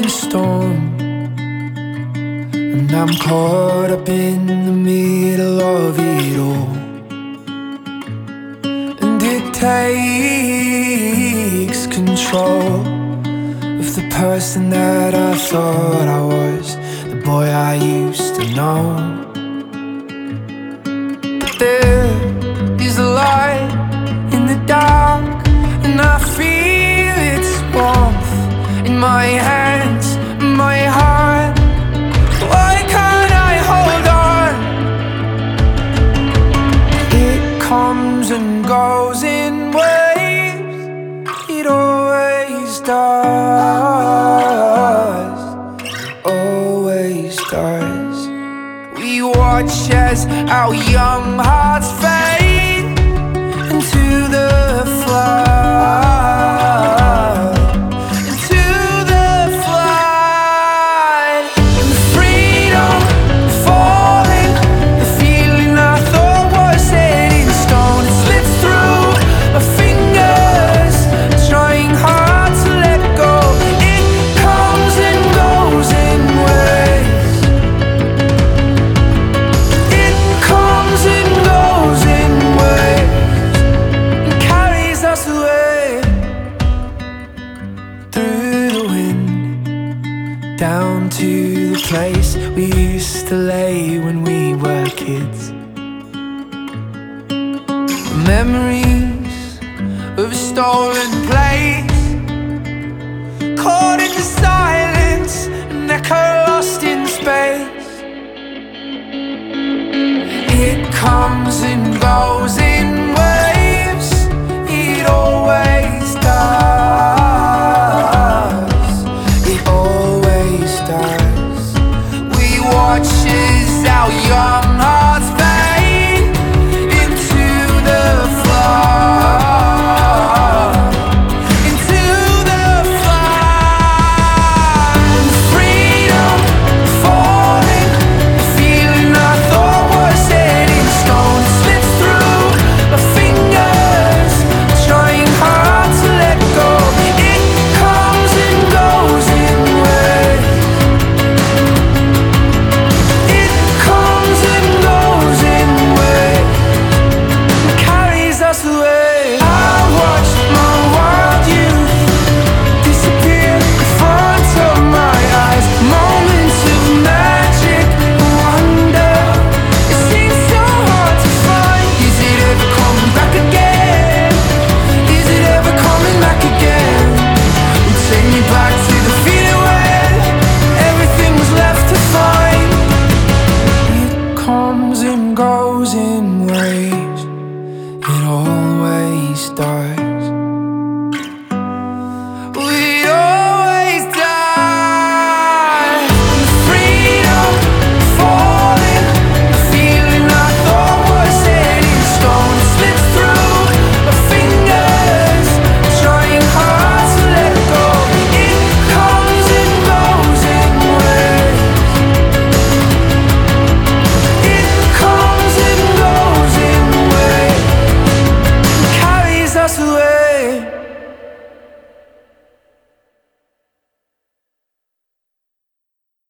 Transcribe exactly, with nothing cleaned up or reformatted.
rolling storm, and I'm caught up in the middle of it all. And it takes control of the person that I thought I was, the boy I used to know. But there is a light in the dark, and I feel its warmth in my hands, my heart. Why can't I hold on? It comes and goes in waves, it always does, always does. We watch as our young hearts fade into the flood, into the flood. And the freedom falling, the feeling I thought was set in stone, it slips through my fingers, trying hard to let go. It comes and goes in waves, it comes and goes in waves, and carries us away through the wind, down to the place we used to lay when we were kids. Memories of a stolen place, caught in the silence.